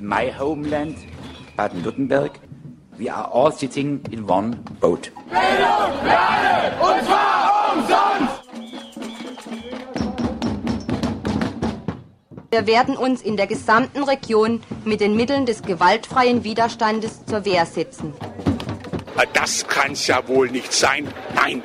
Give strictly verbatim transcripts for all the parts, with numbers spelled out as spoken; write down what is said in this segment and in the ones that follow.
my homeland, Baden-Württemberg, we are all sitting in one boat. Bildung, Lernen, und zwar umsonst! Wir werden uns in der gesamten Region mit den Mitteln des gewaltfreien Widerstandes zur Wehr setzen. Das kann's ja wohl nicht sein. Nein!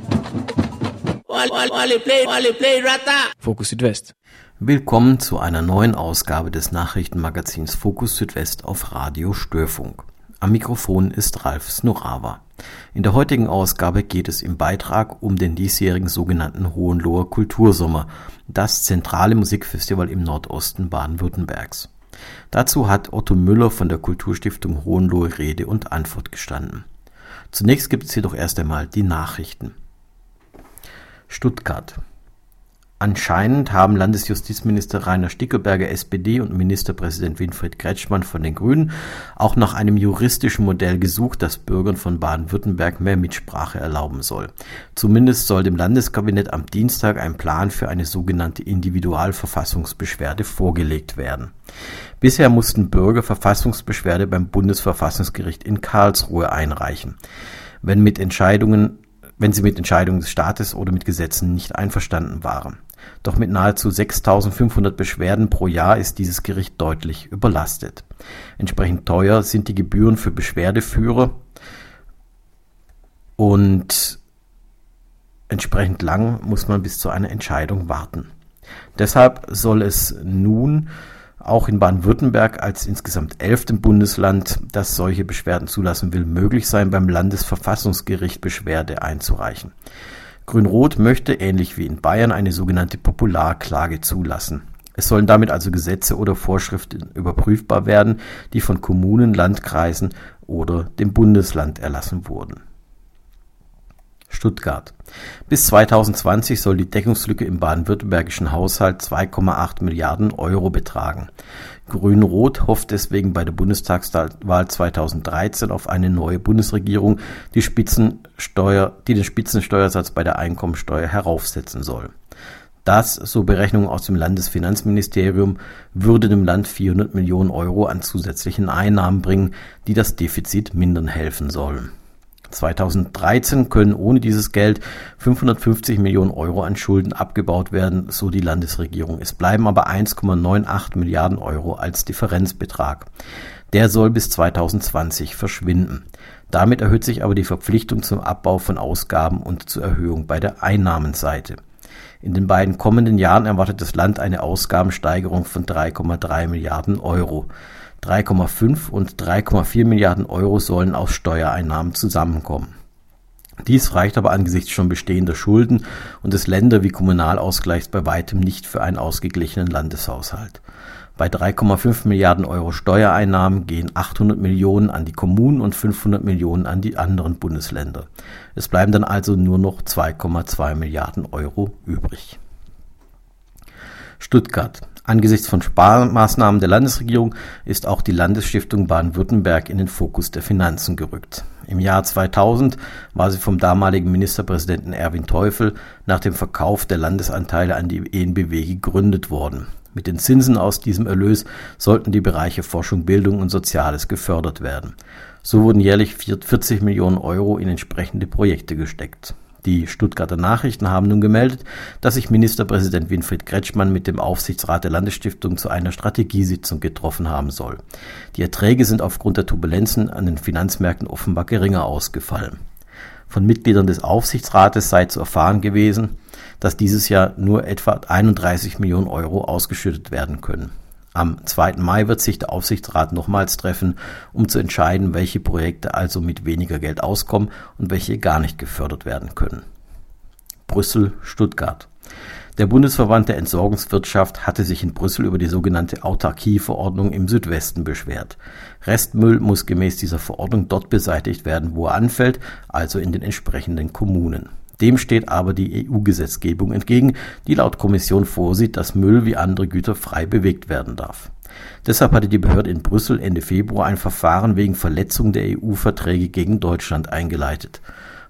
Fokus Südwest. Willkommen zu einer neuen Ausgabe des Nachrichtenmagazins Fokus Südwest auf Radio Störfunk. Am Mikrofon ist Ralf Snorawa. In der heutigen Ausgabe geht es im Beitrag um den diesjährigen sogenannten Hohenloher Kultursommer, das zentrale Musikfestival im Nordosten Baden-Württembergs. Dazu hat Otto Müller von der Kulturstiftung Hohenlohe Rede und Antwort gestanden. Zunächst gibt es jedoch erst einmal die Nachrichten. Stuttgart. Anscheinend haben Landesjustizminister Rainer Stickelberger S P D und Ministerpräsident Winfried Kretschmann von den Grünen auch nach einem juristischen Modell gesucht, das Bürgern von Baden-Württemberg mehr Mitsprache erlauben soll. Zumindest soll dem Landeskabinett am Dienstag ein Plan für eine sogenannte Individualverfassungsbeschwerde vorgelegt werden. Bisher mussten Bürger Verfassungsbeschwerde beim Bundesverfassungsgericht in Karlsruhe einreichen, wenn mit Entscheidungen wenn sie mit Entscheidungen des Staates oder mit Gesetzen nicht einverstanden waren. Doch mit nahezu sechstausendfünfhundert Beschwerden pro Jahr ist dieses Gericht deutlich überlastet. Entsprechend teuer sind die Gebühren für Beschwerdeführer und entsprechend lang muss man bis zu einer Entscheidung warten. Deshalb soll es nun auch in Baden-Württemberg als insgesamt elftem Bundesland, das solche Beschwerden zulassen will, möglich sein, beim Landesverfassungsgericht Beschwerde einzureichen. Grün-Rot möchte, ähnlich wie in Bayern, eine sogenannte Popularklage zulassen. Es sollen damit also Gesetze oder Vorschriften überprüfbar werden, die von Kommunen, Landkreisen oder dem Bundesland erlassen wurden. Stuttgart. Bis zweitausendzwanzig soll die Deckungslücke im baden-württembergischen Haushalt zwei Komma acht Milliarden Euro betragen. Grün-Rot hofft deswegen bei der Bundestagswahl zweitausenddreizehn auf eine neue Bundesregierung, die Spitzensteuer, die den Spitzensteuersatz bei der Einkommensteuer heraufsetzen soll. Das, so Berechnungen aus dem Landesfinanzministerium, würde dem Land vierhundert Millionen Euro an zusätzlichen Einnahmen bringen, die das Defizit mindern helfen sollen. zweitausenddreizehn können ohne dieses Geld fünfhundertfünfzig Millionen Euro an Schulden abgebaut werden, so die Landesregierung. Es bleiben aber eins Komma achtundneunzig Milliarden Euro als Differenzbetrag. Der soll bis zweitausendzwanzig verschwinden. Damit erhöht sich aber die Verpflichtung zum Abbau von Ausgaben und zur Erhöhung bei der Einnahmenseite. In den beiden kommenden Jahren erwartet das Land eine Ausgabensteigerung von drei Komma drei Milliarden Euro. drei Komma fünf und drei Komma vier Milliarden Euro sollen aus Steuereinnahmen zusammenkommen. Dies reicht aber angesichts schon bestehender Schulden und des Länder- wie Kommunalausgleichs bei weitem nicht für einen ausgeglichenen Landeshaushalt. Bei drei Komma fünf Milliarden Euro Steuereinnahmen gehen achthundert Millionen an die Kommunen und fünfhundert Millionen an die anderen Bundesländer. Es bleiben dann also nur noch zwei Komma zwei Milliarden Euro übrig. Stuttgart. Angesichts von Sparmaßnahmen der Landesregierung ist auch die Landesstiftung Baden-Württemberg in den Fokus der Finanzen gerückt. Im Jahr zweitausend war sie vom damaligen Ministerpräsidenten Erwin Teufel nach dem Verkauf der Landesanteile an die E N B W gegründet worden. Mit den Zinsen aus diesem Erlös sollten die Bereiche Forschung, Bildung und Soziales gefördert werden. So wurden jährlich vierzig Millionen Euro in entsprechende Projekte gesteckt. Die Stuttgarter Nachrichten haben nun gemeldet, dass sich Ministerpräsident Winfried Kretschmann mit dem Aufsichtsrat der Landesstiftung zu einer Strategiesitzung getroffen haben soll. Die Erträge sind aufgrund der Turbulenzen an den Finanzmärkten offenbar geringer ausgefallen. Von Mitgliedern des Aufsichtsrates sei zu erfahren gewesen, dass dieses Jahr nur etwa einunddreißig Millionen Euro ausgeschüttet werden können. Am zweiten Mai wird sich der Aufsichtsrat nochmals treffen, um zu entscheiden, welche Projekte also mit weniger Geld auskommen und welche gar nicht gefördert werden können. Brüssel, Stuttgart. Der Bundesverband der Entsorgungswirtschaft hatte sich in Brüssel über die sogenannte Autarkie-Verordnung im Südwesten beschwert. Restmüll muss gemäß dieser Verordnung dort beseitigt werden, wo er anfällt, also in den entsprechenden Kommunen. Dem steht aber die E U-Gesetzgebung entgegen, die laut Kommission vorsieht, dass Müll wie andere Güter frei bewegt werden darf. Deshalb hatte die Behörde in Brüssel Ende Februar ein Verfahren wegen Verletzung der E U-Verträge gegen Deutschland eingeleitet.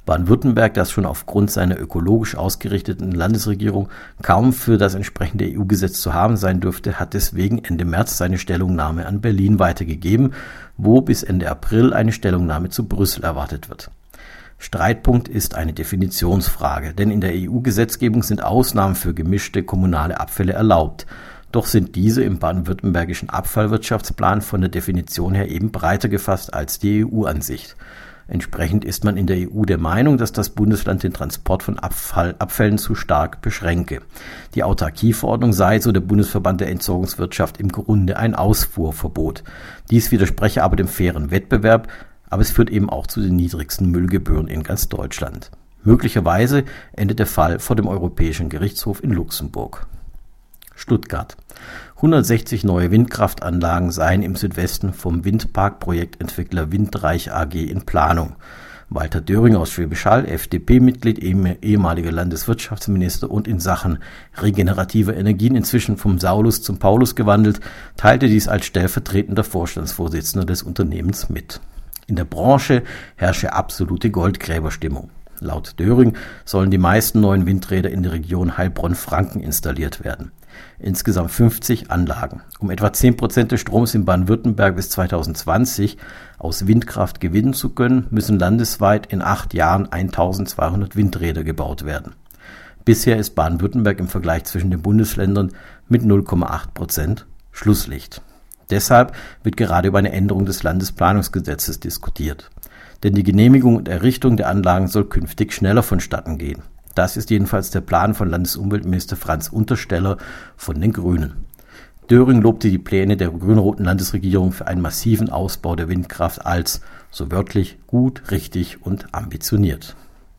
Baden-Württemberg, das schon aufgrund seiner ökologisch ausgerichteten Landesregierung kaum für das entsprechende E U-Gesetz zu haben sein dürfte, hat deswegen Ende März seine Stellungnahme an Berlin weitergegeben, wo bis Ende April eine Stellungnahme zu Brüssel erwartet wird. Streitpunkt ist eine Definitionsfrage, denn in der E U-Gesetzgebung sind Ausnahmen für gemischte kommunale Abfälle erlaubt. Doch sind diese im baden-württembergischen Abfallwirtschaftsplan von der Definition her eben breiter gefasst als die E U-Ansicht. Entsprechend ist man in der E U der Meinung, dass das Bundesland den Transport von Abfall, Abfällen zu stark beschränke. Die Autarkieverordnung sei, so der Bundesverband der Entsorgungswirtschaft, im Grunde ein Ausfuhrverbot. Dies widerspreche aber dem fairen Wettbewerb, aber es führt eben auch zu den niedrigsten Müllgebühren in ganz Deutschland. Möglicherweise endet der Fall vor dem Europäischen Gerichtshof in Luxemburg. Stuttgart. hundertsechzig neue Windkraftanlagen seien im Südwesten vom Windparkprojektentwickler Windreich A G in Planung. Walter Döring aus Schwäbisch Hall, F D P-Mitglied, ehemaliger Landeswirtschaftsminister und in Sachen regenerativer Energien inzwischen vom Saulus zum Paulus gewandelt, teilte dies als stellvertretender Vorstandsvorsitzender des Unternehmens mit. In der Branche herrsche absolute Goldgräberstimmung. Laut Döring sollen die meisten neuen Windräder in der Region Heilbronn-Franken installiert werden. Insgesamt fünfzig Anlagen. Um etwa zehn Prozent des Stroms in Baden-Württemberg bis zweitausendzwanzig aus Windkraft gewinnen zu können, müssen landesweit in acht Jahren eintausendzweihundert Windräder gebaut werden. Bisher ist Baden-Württemberg im Vergleich zwischen den Bundesländern mit null Komma acht Prozent Schlusslicht. Deshalb wird gerade über eine Änderung des Landesplanungsgesetzes diskutiert. Denn die Genehmigung und Errichtung der Anlagen soll künftig schneller vonstatten gehen. Das ist jedenfalls der Plan von Landesumweltminister Franz Untersteller von den Grünen. Döring lobte die Pläne der grün-roten Landesregierung für einen massiven Ausbau der Windkraft als, so wörtlich, gut, richtig und ambitioniert.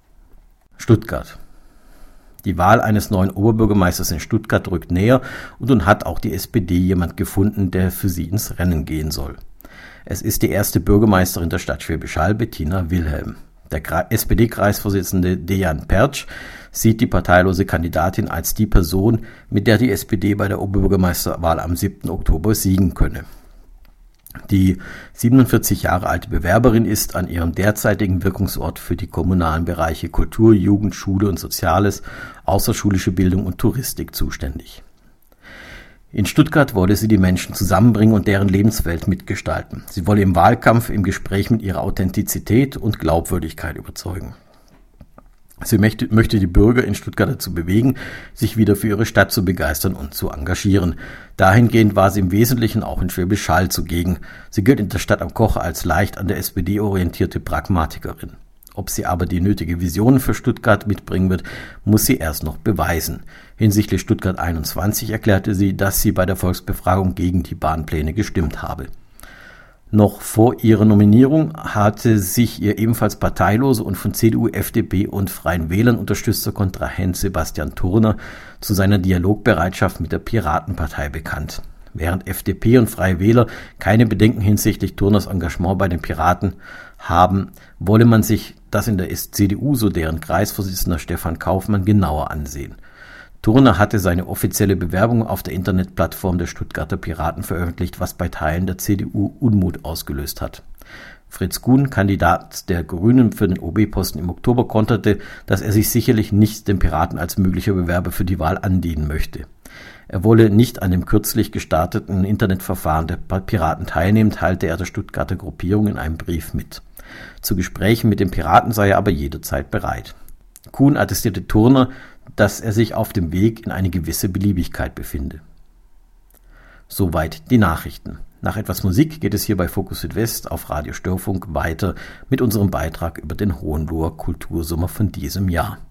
Stuttgart. Die Wahl eines neuen Oberbürgermeisters in Stuttgart rückt näher und nun hat auch die S P D jemand gefunden, der für sie ins Rennen gehen soll. Es ist die erste Bürgermeisterin der Stadt Schwäbisch Hall, Bettina Wilhelm. Der S P D-Kreisvorsitzende Dejan Pertsch sieht die parteilose Kandidatin als die Person, mit der die S P D bei der Oberbürgermeisterwahl am siebten Oktober siegen könne. Die siebenundvierzig Jahre alte Bewerberin ist an ihrem derzeitigen Wirkungsort für die kommunalen Bereiche Kultur, Jugend, Schule und Soziales, außerschulische Bildung und Touristik zuständig. In Stuttgart wolle sie die Menschen zusammenbringen und deren Lebenswelt mitgestalten. Sie wolle im Wahlkampf im Gespräch mit ihrer Authentizität und Glaubwürdigkeit überzeugen. Sie möchte, möchte die Bürger in Stuttgart dazu bewegen, sich wieder für ihre Stadt zu begeistern und zu engagieren. Dahingehend war sie im Wesentlichen auch in Schwäbisch Hall zugegen. Sie gilt in der Stadt am Kocher als leicht an der S P D orientierte Pragmatikerin. Ob sie aber die nötige Vision für Stuttgart mitbringen wird, muss sie erst noch beweisen. Hinsichtlich Stuttgart einundzwanzig erklärte sie, dass sie bei der Volksbefragung gegen die Bahnpläne gestimmt habe. Noch vor ihrer Nominierung hatte sich ihr ebenfalls parteilose und von C D U, F D P und Freien Wählern unterstützter Kontrahent Sebastian Thurner zu seiner Dialogbereitschaft mit der Piratenpartei bekannt. Während F D P und Freie Wähler keine Bedenken hinsichtlich Thurners Engagement bei den Piraten haben, wolle man sich das in der C D U, so deren Kreisvorsitzender Stefan Kaufmann, genauer ansehen. Thurner hatte seine offizielle Bewerbung auf der Internetplattform der Stuttgarter Piraten veröffentlicht, was bei Teilen der C D U Unmut ausgelöst hat. Fritz Kuhn, Kandidat der Grünen für den O B-Posten im Oktober, konterte, dass er sich sicherlich nicht den Piraten als möglicher Bewerber für die Wahl andienen möchte. Er wolle nicht an dem kürzlich gestarteten Internetverfahren der Piraten teilnehmen, teilte er der Stuttgarter Gruppierung in einem Brief mit. Zu Gesprächen mit den Piraten sei er aber jederzeit bereit. Kuhn attestierte Thurner, dass er sich auf dem Weg in eine gewisse Beliebigkeit befinde. Soweit die Nachrichten. Nach etwas Musik geht es hier bei Fokus Südwest auf Radio Störfunk weiter mit unserem Beitrag über den Hohenloher Kultursommer von diesem Jahr.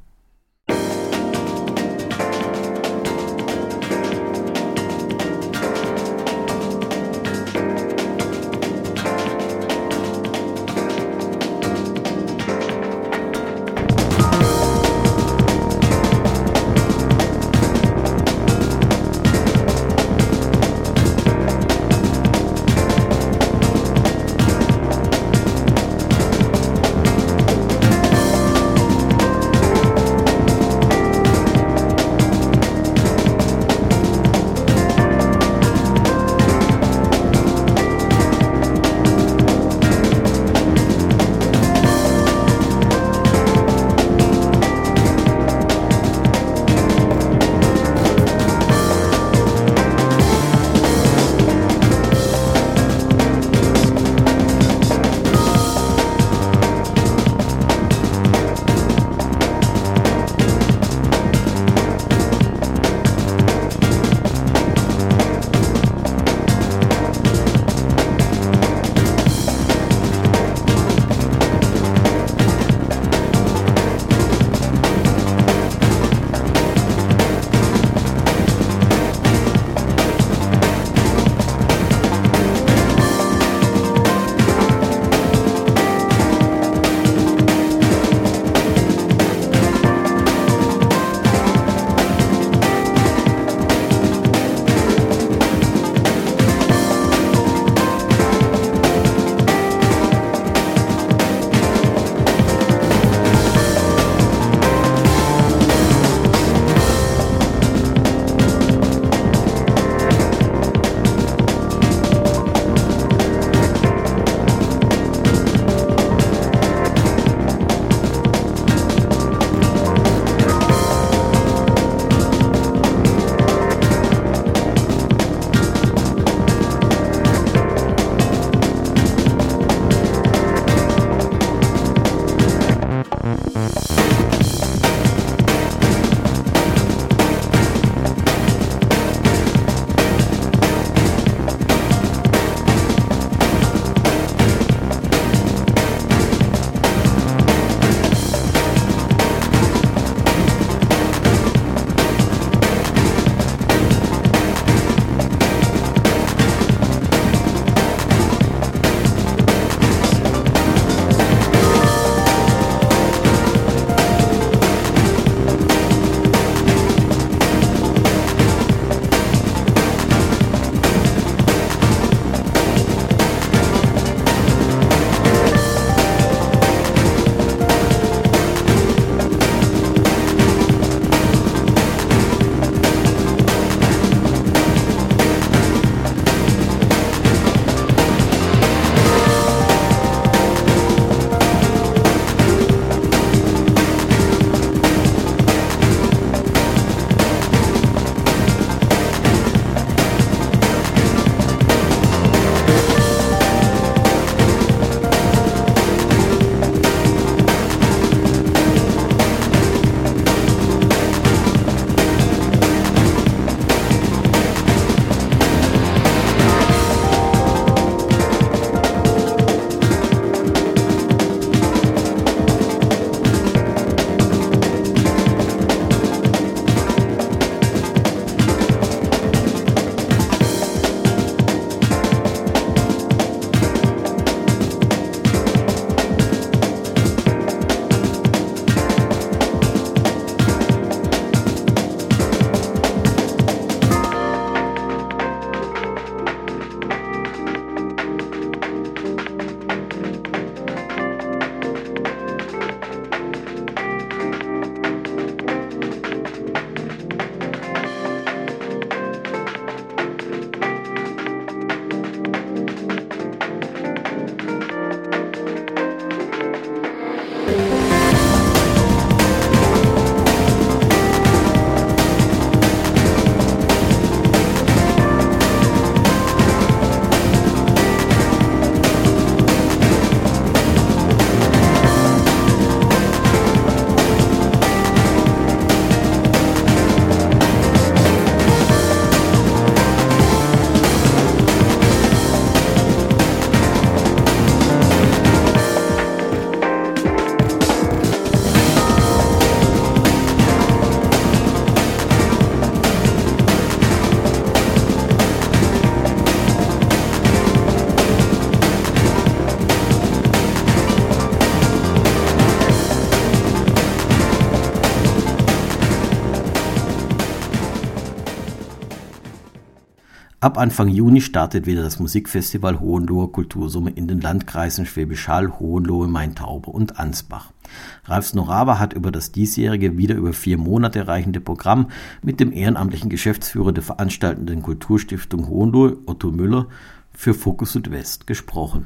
Ab Anfang Juni startet wieder das Musikfestival Hohenloher Kultursommer in den Landkreisen Schwäbisch Hall, Hohenlohe, Main-Tauber und Ansbach. Ralf Snorawa hat über das diesjährige, wieder über vier Monate reichende Programm mit dem ehrenamtlichen Geschäftsführer der veranstaltenden Kulturstiftung Hohenlohe, Otto Müller, für Fokus Südwest gesprochen.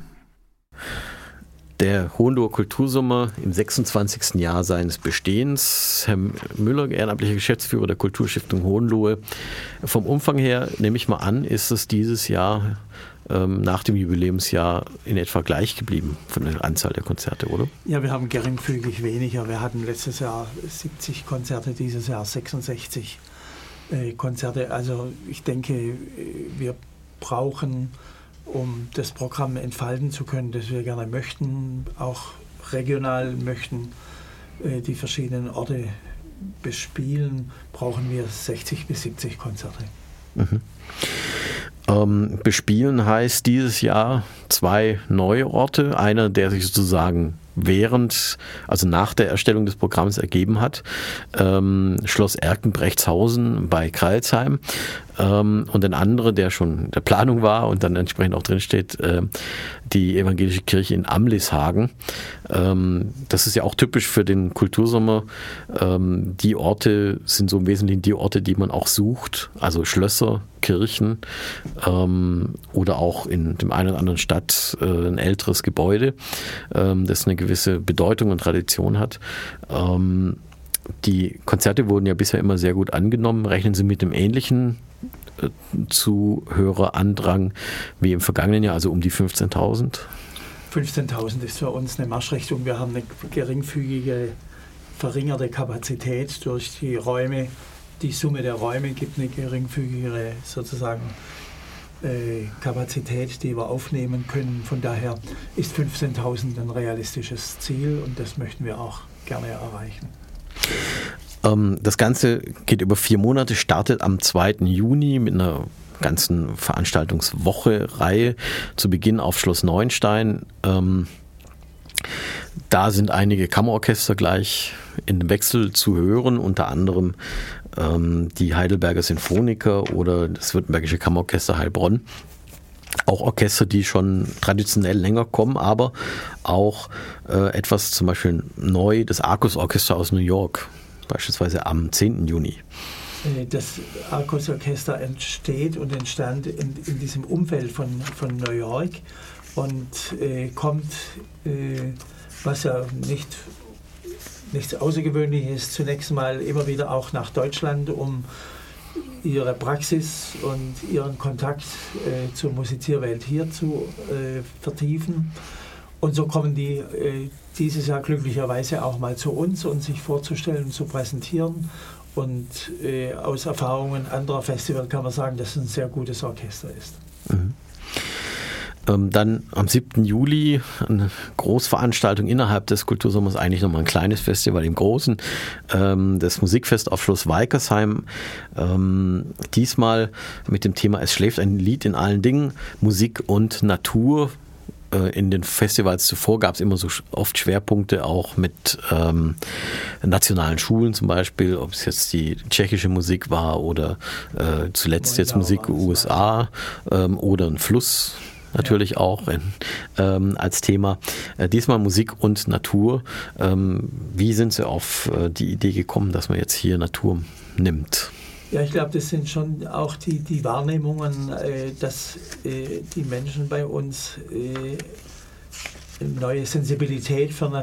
Der Hohenloher Kultursommer im sechsundzwanzigsten Jahr seines Bestehens. Herr Müller, ehrenamtlicher Geschäftsführer der Kulturstiftung Hohenlohe. Vom Umfang her, nehme ich mal an, ist es dieses Jahr ähm, nach dem Jubiläumsjahr in etwa gleich geblieben von der Anzahl der Konzerte, oder? Ja, wir haben geringfügig weniger. Wir hatten letztes Jahr siebzig Konzerte, dieses Jahr sechsundsechzig äh, Konzerte. Also ich denke, wir brauchen, um das Programm entfalten zu können, das wir gerne möchten, auch regional möchten, äh, die verschiedenen Orte bespielen, brauchen wir sechzig bis siebzig Konzerte. Mhm. Ähm, bespielen heißt dieses Jahr zwei neue Orte. Einer, der sich sozusagen während, also nach der Erstellung des Programms ergeben hat, ähm, Schloss Erkenbrechtshausen bei Crailsheim, ähm, und ein anderer, der schon in der Planung war und dann entsprechend auch drinsteht, äh, die evangelische Kirche in Amlishagen. Ähm, das ist ja auch typisch für den Kultursommer. Ähm, die Orte sind so im Wesentlichen die Orte, die man auch sucht, also Schlösser, Kirchen, ähm, oder auch in dem einen oder anderen Stadt äh, ein älteres Gebäude, ähm, das eine gewisse Bedeutung und Tradition hat. Ähm, die Konzerte wurden ja bisher immer sehr gut angenommen. Rechnen Sie mit dem ähnlichen äh, Zuhörerandrang wie im vergangenen Jahr, also um die fünfzehntausend? fünfzehntausend ist für uns eine Marschrichtung. Wir haben eine geringfügige, verringerte Kapazität durch die Räume. Die Summe der Räume gibt eine geringfügigere sozusagen äh, Kapazität, die wir aufnehmen können. Von daher ist fünfzehntausend ein realistisches Ziel und das möchten wir auch gerne erreichen. Ähm, das Ganze geht über vier Monate, startet am zweiten Juni mit einer ganzen Veranstaltungswoche-Reihe zu Beginn auf Schloss Neuenstein. Ähm, da sind einige Kammerorchester gleich in Wechsel zu hören, unter anderem ähm, die Heidelberger Sinfoniker oder das Württembergische Kammerorchester Heilbronn. Auch Orchester, die schon traditionell länger kommen, aber auch äh, etwas zum Beispiel neu, das Arcus Orchester aus New York, beispielsweise am zehnten Juni. Das Arcus Orchester entsteht und entstand in, in diesem Umfeld von, von New York und äh, kommt, äh, was ja nicht, nichts Außergewöhnliches ist, zunächst mal immer wieder auch nach Deutschland, um ihre Praxis und ihren Kontakt äh, zur Musizierwelt hier zu äh, vertiefen. Und so kommen die äh, dieses Jahr glücklicherweise auch mal zu uns, um sich vorzustellen und zu präsentieren. Und äh, aus Erfahrungen anderer Festivals kann man sagen, dass es ein sehr gutes Orchester ist. Mhm. Ähm, dann am siebten Juli eine Großveranstaltung innerhalb des Kultursommers, eigentlich nochmal ein kleines Festival im Großen, ähm, das Musikfest auf Schloss Weikersheim. Ähm, diesmal mit dem Thema Es schläft ein Lied in allen Dingen, Musik und Natur. In den Festivals zuvor gab es immer so oft Schwerpunkte auch mit ähm, nationalen Schulen zum Beispiel, ob es jetzt die tschechische Musik war oder äh, zuletzt jetzt Musik U S A ähm, oder ein Fluss natürlich ja. auch in, ähm, als Thema. Äh, diesmal Musik und Natur. Ähm, wie sind Sie auf äh, die Idee gekommen, dass man jetzt hier Natur nimmt? Ja, ich glaube, das sind schon auch die, die Wahrnehmungen, äh, dass äh, die Menschen bei uns äh, eine neue Sensibilität für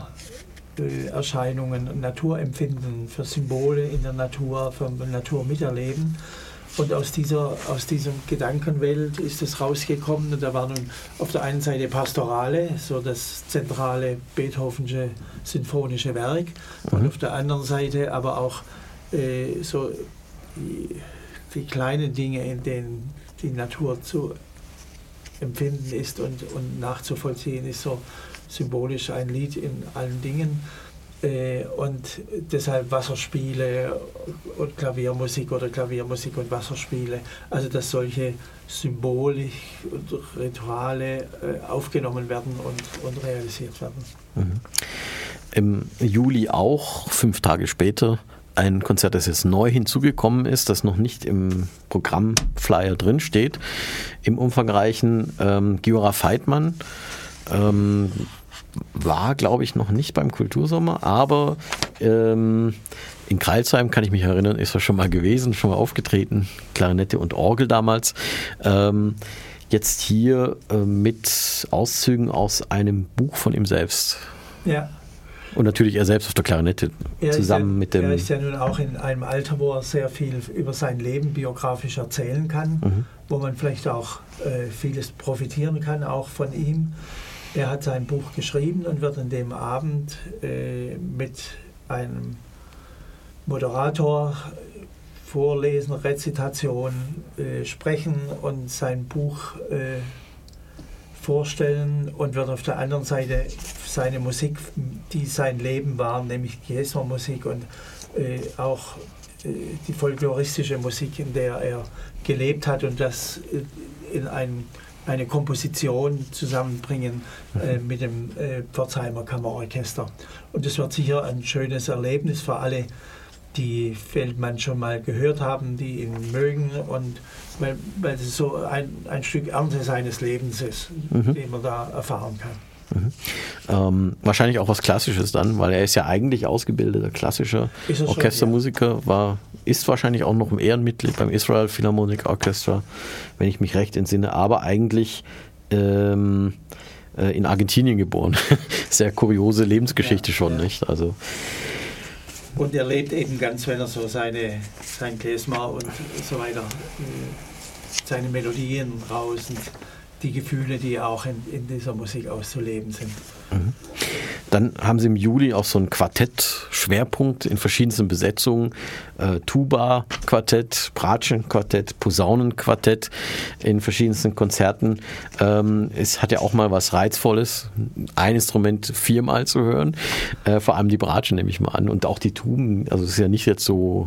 Naturerscheinungen, äh, Naturempfinden, für Symbole in der Natur, für Natur miterleben. Und aus dieser aus diesem Gedankenwelt ist es rausgekommen. Und da war nun auf der einen Seite Pastorale, so das zentrale Beethovensche sinfonische Werk, mhm. und auf der anderen Seite aber auch äh, so Die, die kleinen Dinge, in denen die Natur zu empfinden ist und, und nachzuvollziehen ist, so symbolisch ein Lied in allen Dingen. Äh, und deshalb Wasserspiele und Klaviermusik oder Klaviermusik und Wasserspiele. Also dass solche Symbolik und Rituale äh, aufgenommen werden und, und realisiert werden. Mhm. Im Juli auch, fünf Tage später, ein Konzert, das jetzt neu hinzugekommen ist, das noch nicht im Programmflyer drin steht, im umfangreichen ähm, Giora Feitmann. Ähm, war, glaube ich, noch nicht beim Kultursommer, aber ähm, in Crailsheim, kann ich mich erinnern, ist er schon mal gewesen, schon mal aufgetreten, Klarinette und Orgel damals. Ähm, jetzt hier äh, mit Auszügen aus einem Buch von ihm selbst. Ja. Und natürlich er selbst auf der Klarinette, er zusammen ja, mit dem... Er ist ja nun auch in einem Alter, wo er sehr viel über sein Leben biografisch erzählen kann, mhm. wo man vielleicht auch äh, vieles profitieren kann, auch von ihm. Er hat sein Buch geschrieben und wird an dem Abend äh, mit einem Moderator vorlesen, Rezitation, äh, sprechen und sein Buch äh, vorstellen und wird auf der anderen Seite seine Musik, die sein Leben war, nämlich Klezmer-Musik und äh, auch äh, die folkloristische Musik, in der er gelebt hat und das äh, in ein, eine Komposition zusammenbringen äh, mit dem äh, Pforzheimer Kammerorchester. Und es wird sicher ein schönes Erlebnis für alle, die Feldmann schon mal gehört haben, die ihn mögen und weil, weil es so ein, ein Stück Ernte seines Lebens ist, mhm. den man da erfahren kann. Mhm. Ähm, wahrscheinlich auch was Klassisches dann, weil er ist ja eigentlich ausgebildeter klassischer Orchestermusiker, schon, ja. war, ist wahrscheinlich auch noch ein Ehrenmitglied beim Israel Philharmonic Orchestra, wenn ich mich recht entsinne, aber eigentlich ähm, äh, in Argentinien geboren. Sehr kuriose Lebensgeschichte ja, schon, ja. nicht? Also und er lebt eben ganz, wenn er so seine, sein Klezmer und so weiter, seine Melodien raus und die Gefühle, die auch in, in dieser Musik auszuleben sind. Mhm. Dann haben Sie im Juli auch so ein Quartett-Schwerpunkt in verschiedensten Besetzungen. Äh, Tuba-Quartett, Bratschen-Quartett, Posaunen-Quartett in verschiedensten Konzerten. Ähm, es hat ja auch mal was Reizvolles, ein Instrument viermal zu hören. Äh, vor allem die Bratschen nehme ich mal an. Und auch die Tuben, also es ist ja nicht jetzt so,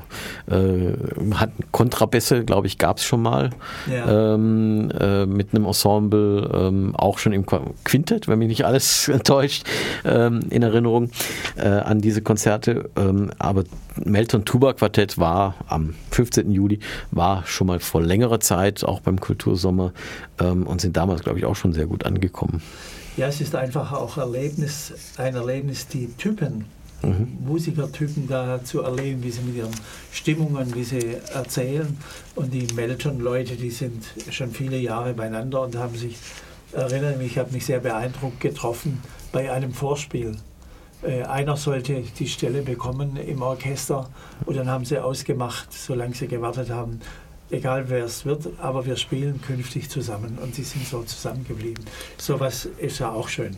äh, hat Kontrabässe, glaube ich, gab es schon mal. Ja. Ähm, äh, mit einem Ensemble, ähm, auch schon im Quintett, wenn mich nicht alles enttäuscht. Ähm, in Erinnerung äh, an diese Konzerte. Ähm, aber Melton Tuba Quartett war am fünfzehnten Juli, war schon mal vor längerer Zeit auch beim Kultursommer ähm, und sind damals, glaube ich, auch schon sehr gut angekommen. Ja, es ist einfach auch Erlebnis, ein Erlebnis, die Typen, mhm. Musikertypen da zu erleben, wie sie mit ihren Stimmungen, wie sie erzählen. Und die Melton-Leute, die sind schon viele Jahre beieinander und haben sich, erinnere mich, ich habe mich sehr beeindruckt getroffen bei einem Vorspiel. Äh, einer sollte die Stelle bekommen im Orchester und dann haben sie ausgemacht, solange sie gewartet haben, egal wer es wird, aber wir spielen künftig zusammen und sie sind so zusammengeblieben. Sowas ist ja auch schön.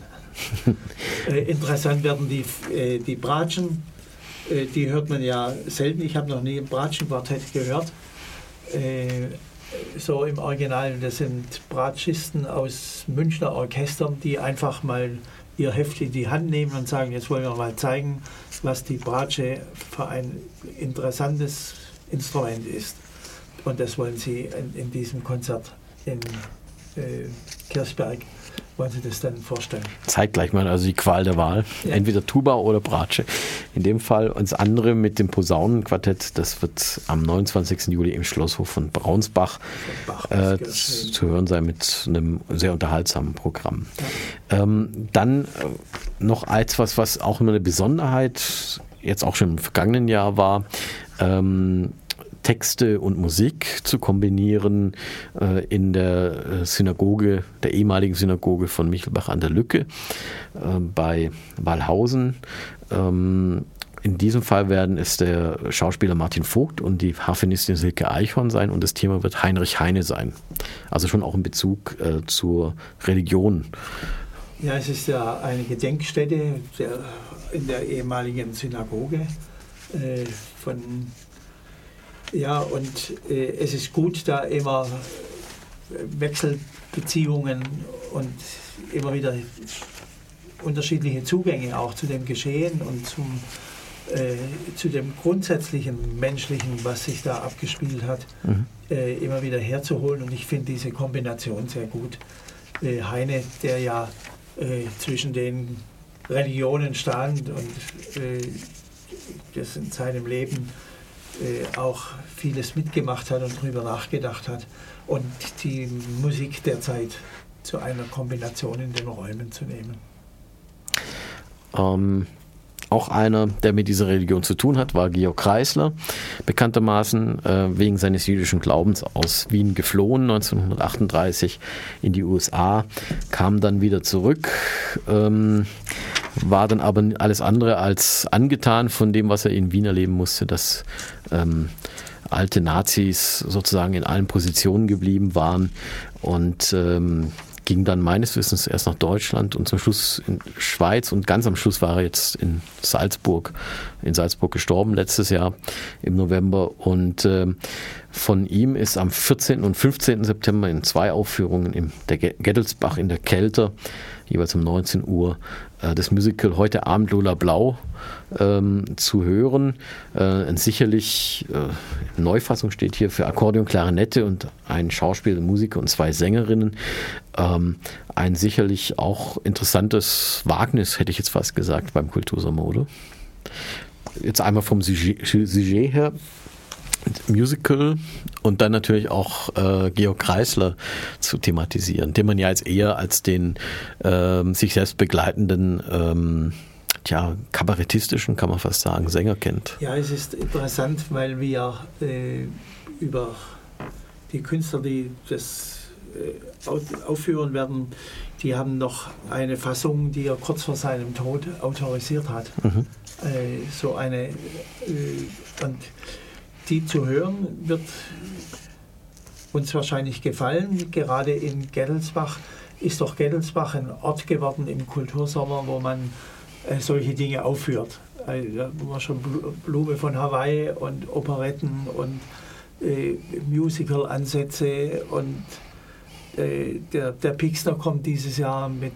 äh, interessant werden die, äh, die Bratschen, äh, die hört man ja selten, ich habe noch nie ein Bratschen-Quartett gehört. Äh, so im Original, das sind Bratschisten aus Münchner Orchestern, die einfach mal ihr Heft in die Hand nehmen und sagen, jetzt wollen wir mal zeigen, was die Bratsche für ein interessantes Instrument ist. Und das wollen sie in, in diesem Konzert in äh, Kirchberg, wollen sie das dann vorstellen. Zeigt gleich mal also die Qual der Wahl, ja. Entweder Tuba oder Bratsche. In dem Fall und das andere mit dem Posaunenquartett, das wird am neunundzwanzigsten Juli im Schlosshof von Braunsbach Bach, äh, zu hören sein mit einem sehr unterhaltsamen Programm. Ja. Ähm, dann äh, noch etwas, was auch immer eine Besonderheit jetzt auch schon im vergangenen Jahr war, ähm, Texte und Musik zu kombinieren äh, in der Synagoge, der ehemaligen Synagoge von Michelbach an der Lücke äh, bei Walhausen. Ähm, in diesem Fall werden es der Schauspieler Martin Vogt und die Harfenistin Silke Eichhorn sein und das Thema wird Heinrich Heine sein. Also schon auch in Bezug äh, zur Religion. Ja, es ist ja eine Gedenkstätte der, in der ehemaligen Synagoge äh, von Ja, und äh, es ist gut, da immer Wechselbeziehungen und immer wieder unterschiedliche Zugänge auch zu dem Geschehen und zum, äh, zu dem grundsätzlichen Menschlichen, was sich da abgespielt hat, mhm. äh, immer wieder herzuholen. Und ich finde diese Kombination sehr gut. Äh, Heine, der ja äh, zwischen den Religionen stand und äh, das in seinem Leben äh, auch vieles mitgemacht hat und darüber nachgedacht hat und die Musik der Zeit zu einer Kombination in den Räumen zu nehmen. Ähm, auch einer, der mit dieser Religion zu tun hat, war Georg Kreisler, bekanntermaßen äh, wegen seines jüdischen Glaubens aus Wien geflohen, neunzehnhundertachtunddreißig in die U S A, kam dann wieder zurück, ähm, war dann aber alles andere als angetan von dem, was er in Wien erleben musste, dass ähm, alte Nazis sozusagen in allen Positionen geblieben waren und ähm, ging dann meines Wissens erst nach Deutschland und zum Schluss in Schweiz und ganz am Schluss war er jetzt in Salzburg, in Salzburg gestorben letztes Jahr im November und äh, von ihm ist am vierzehnten und fünfzehnten September in zwei Aufführungen in der Gettelsbach in der Kelter, jeweils um neunzehn Uhr, äh, das Musical Heute Abend Lola Blau ähm, zu hören. Äh, ein sicherlich, äh, Neufassung steht hier für Akkordeon, Klarinette und ein Schauspieler, Musiker und zwei Sängerinnen. Ähm, ein sicherlich auch interessantes Wagnis, hätte ich jetzt fast gesagt, beim Kultursommer, oder? Jetzt einmal vom Sujet, Sujet her. Musical und dann natürlich auch äh, Georg Kreisler zu thematisieren, den man ja jetzt eher als den ähm, sich selbst begleitenden ähm, tja, kabarettistischen, kann man fast sagen, Sänger kennt. Ja, es ist interessant, weil wir äh, über die Künstler, die das äh, aufführen werden, die haben noch eine Fassung, die er kurz vor seinem Tod autorisiert hat. Mhm. Äh, so eine äh, und die zu hören, wird uns wahrscheinlich gefallen. Gerade in Gettelsbach ist doch Gettelsbach ein Ort geworden im Kultursommer, wo man äh, solche Dinge aufführt. Also, wo man schon Blume von Hawaii und Operetten und äh, Musical-Ansätze und äh, der, der Pixner kommt dieses Jahr mit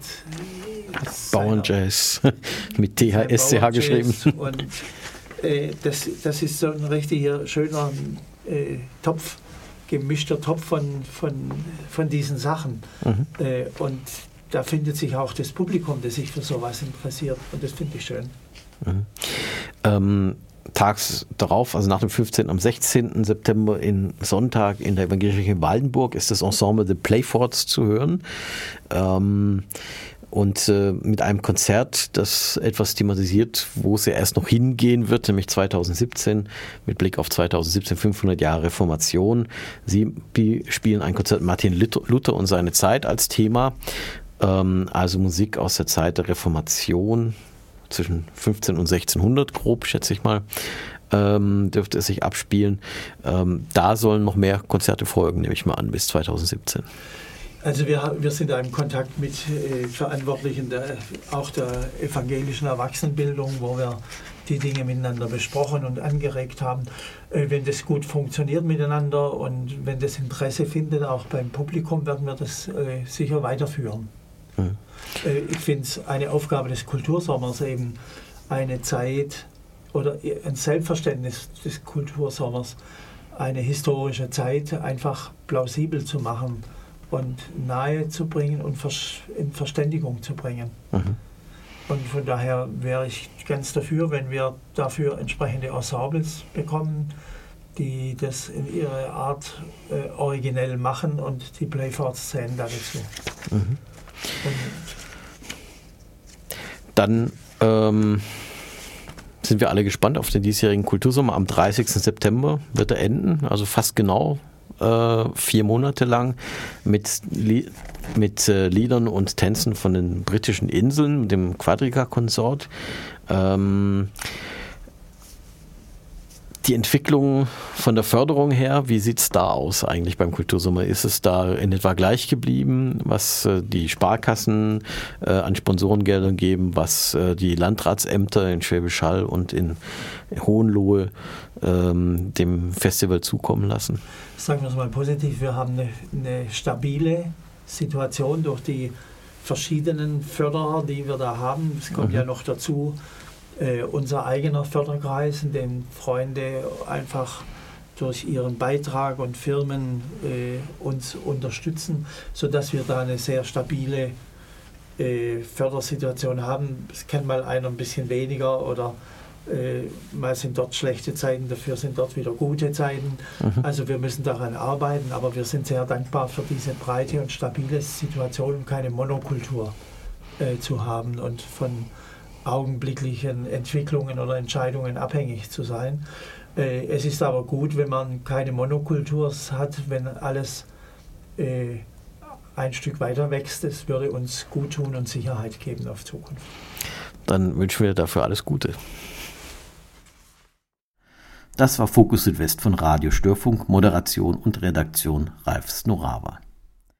Bauernjazz, mit T H S C H geschrieben. Und Das, das ist so ein richtiger schöner äh, Topf, gemischter Topf von, von, von diesen Sachen. Mhm. Äh, und da findet sich auch das Publikum, das sich für sowas interessiert. Und das finde ich schön. Mhm. Ähm, tags darauf, also nach dem fünfzehnten am sechzehnten September in Sonntag in der Evangelischen Waldenburg ist das Ensemble The Playfords zu hören. Ähm, Und äh, mit einem Konzert, das etwas thematisiert, wo es ja erst noch hingehen wird, nämlich zweitausendsiebzehn, mit Blick auf zweitausendsiebzehn, fünfhundert Jahre Reformation. Sie spielen ein Konzert Martin Luther und seine Zeit als Thema, ähm, also Musik aus der Zeit der Reformation, zwischen fünfzehn und sechzehnhundert grob, schätze ich mal, ähm, dürfte es sich abspielen. Ähm, da sollen noch mehr Konzerte folgen, nehme ich mal an, bis zweitausendsiebzehn. Also wir, wir sind da im Kontakt mit äh, Verantwortlichen der, auch der evangelischen Erwachsenenbildung, wo wir die Dinge miteinander besprochen und angeregt haben. Äh, wenn das gut funktioniert miteinander und wenn das Interesse findet, auch beim Publikum, werden wir das äh, sicher weiterführen. Mhm. Äh, ich finde es eine Aufgabe des Kultursommers, eben eine Zeit oder ein Selbstverständnis des Kultursommers, eine historische Zeit einfach plausibel zu machen und nahe zu bringen und in Verständigung zu bringen. Mhm. Und von daher wäre ich ganz dafür, wenn wir dafür entsprechende Ensembles bekommen, die das in ihrer Art äh, originell machen und die Playfords zählen da dazu. Mhm. Dann ähm, sind wir alle gespannt auf den diesjährigen Kultursommer. Am dreißigsten September wird er enden, also fast genau äh, vier Monate lang mit, mit äh, Liedern und Tänzen von den britischen Inseln, dem Quadriga-Konsort. Ähm, Die Entwicklung von der Förderung her, wie sieht es da aus eigentlich beim Kultursommer? Ist es da in etwa gleich geblieben, was äh, die Sparkassen äh, an Sponsorengeldern geben, was äh, die Landratsämter in Schwäbisch Hall und in Hohenlohe ähm, dem Festival zukommen lassen? Sagen wir es mal positiv, wir haben eine, eine stabile Situation durch die verschiedenen Förderer, die wir da haben. Es kommt mhm. ja noch dazu, Äh, unser eigener Förderkreis, in dem Freunde einfach durch ihren Beitrag und Firmen äh, uns unterstützen, sodass wir da eine sehr stabile äh, Fördersituation haben. Es kann mal einer ein bisschen weniger oder Äh, mal sind dort schlechte Zeiten, dafür sind dort wieder gute Zeiten. Mhm. Also wir müssen daran arbeiten, aber wir sind sehr dankbar für diese breite und stabile Situation, um keine Monokultur äh, zu haben und von augenblicklichen Entwicklungen oder Entscheidungen abhängig zu sein. Äh, es ist aber gut, wenn man keine Monokultur hat, wenn alles äh, ein Stück weiter wächst. Es würde uns gut tun und Sicherheit geben auf Zukunft. Dann wünschen wir dafür alles Gute. Das war Fokus Südwest von Radio Störfunk, Moderation und Redaktion Ralf Snorawa.